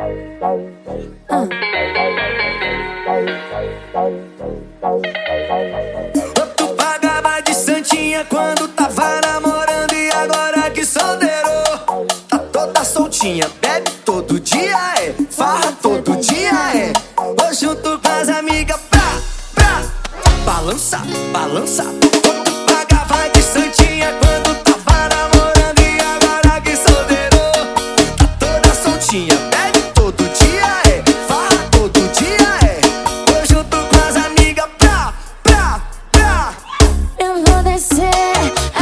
Tu pagava de santinha quando tava namorando, e agora que solteirou, tá toda soltinha. Bebe todo dia, farra todo dia, Vou junto com as amigas pra balançar, balançar. Tu pagava de santinha quando tava namorando, e agora que solteirou, tá toda soltinha. Bebe todo dia, farra todo dia, Vou junto com as amigas pra Eu vou descer,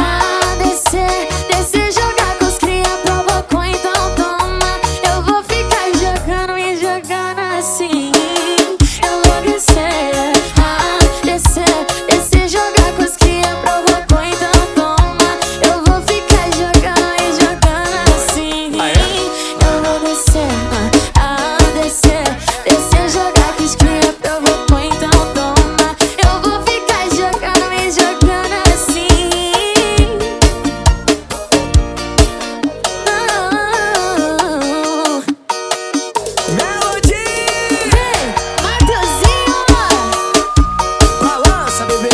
descer, jogar com os cria, provocou, então toma. Eu vou ficar jogando e jogando assim. Eu vou descer, descer, jogar com os cria, provocou, então toma. Eu vou ficar jogando e jogando assim. Eu vou descer, descer, jogar com os cria, provocou, então toma. Eu vou ficar jogando e jogando assim. Melody! Vem, Mateuzinho! Balança, bebê!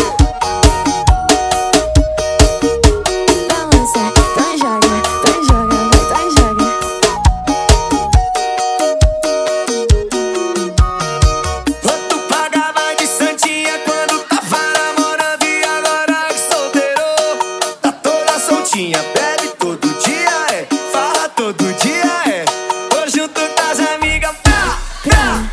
Balança, então joga, então joga, então joga. Tu pagava de santinha quando tava namorando, e agora que solteirou, tá toda soltinha. Bebe todo dia, farra todo dia, Vou junto com as amigas pra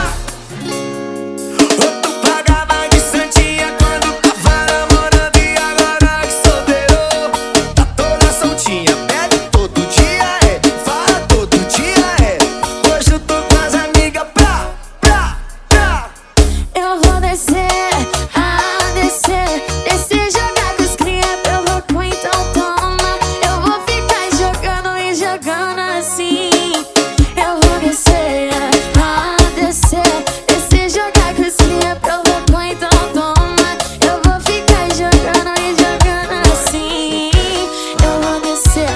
Tu pagava de santinha quando tava namorando, e agora que solteirou, tá toda soltinha. Bebe todo dia, farra todo dia, Vou junto com as amigas pra Eu vou descer, descer, jogar com os cria, provocou, então toma. Eu vou ficar jogando e jogando assim. Eu vou descer, descer, jogar com os cria, provocou, então toma. Eu vou ficar jogando e jogando assim. Eu vou descer,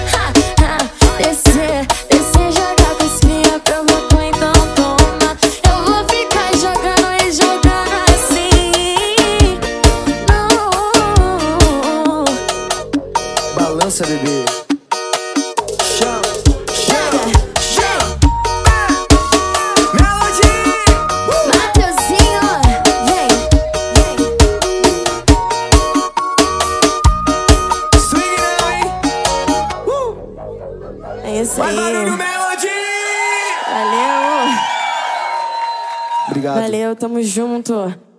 descer, jogar com os cria, provocou, então toma. Eu vou ficar jogando e jogando assim. Não. Balança, bebê. Chama, Melody! Mateuzinho, vem. Swing não, hein? É isso Faz aí. barulho, Melody! Valeu. Obrigado. Valeu, tamo junto.